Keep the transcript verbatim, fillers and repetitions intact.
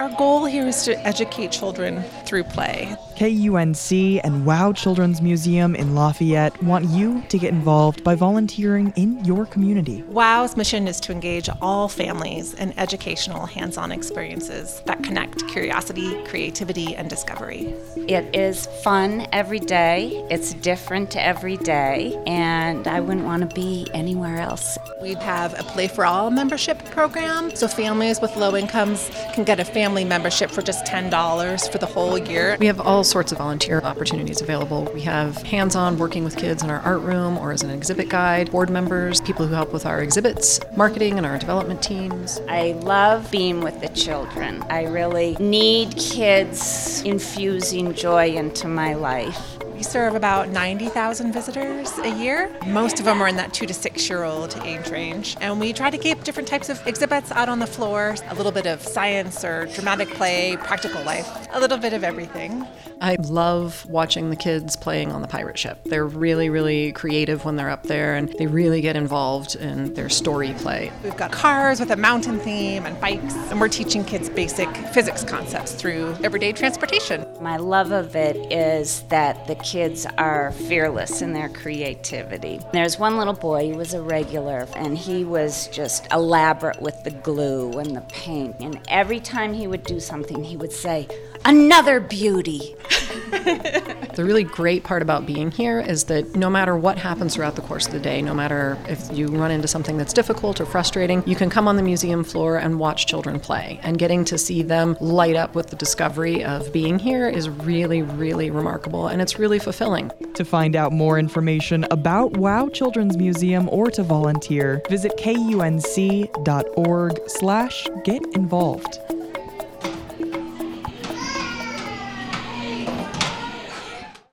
Our goal here is to educate children through play. K U N C and WOW Children's Museum in Lafayette want you to get involved by volunteering in your community. WOW's mission is to engage all families in educational hands-on experiences that connect curiosity, creativity, and discovery. It is fun every day. It's different every day, and I wouldn't want to be anywhere else. We have a Play for All membership program, so families with low incomes can get a family membership for just ten dollars for the whole year. We have all sorts of volunteer opportunities available. We have hands-on working with kids in our art room or as an exhibit guide, board members, people who help with our exhibits, marketing and our development teams. I love being with the children. I really need kids infusing joy into my life. We serve about ninety thousand visitors a year. Most of them are in that two to six year old age range. And we try to keep different types of exhibits out on the floor, a little bit of science or dramatic play, practical life, a little bit of everything. I love watching the kids playing on the pirate ship. They're really, really creative when they're up there, and they really get involved in their story play. We've got cars with a mountain theme and bikes, and we're teaching kids basic physics concepts through everyday transportation. My love of it is that the kids are fearless in their creativity. There's one little boy, he was a regular, and he was just elaborate with the glue and the paint. And every time he would do something, he would say, "Another beauty." The really great part about being here is that no matter what happens throughout the course of the day, no matter if you run into something that's difficult or frustrating, you can come on the museum floor and watch children play. And getting to see them light up with the discovery of being here is really, really remarkable, and it's really fulfilling. To find out more information about WOW Children's Museum or to volunteer, visit kunc.org slash get involved.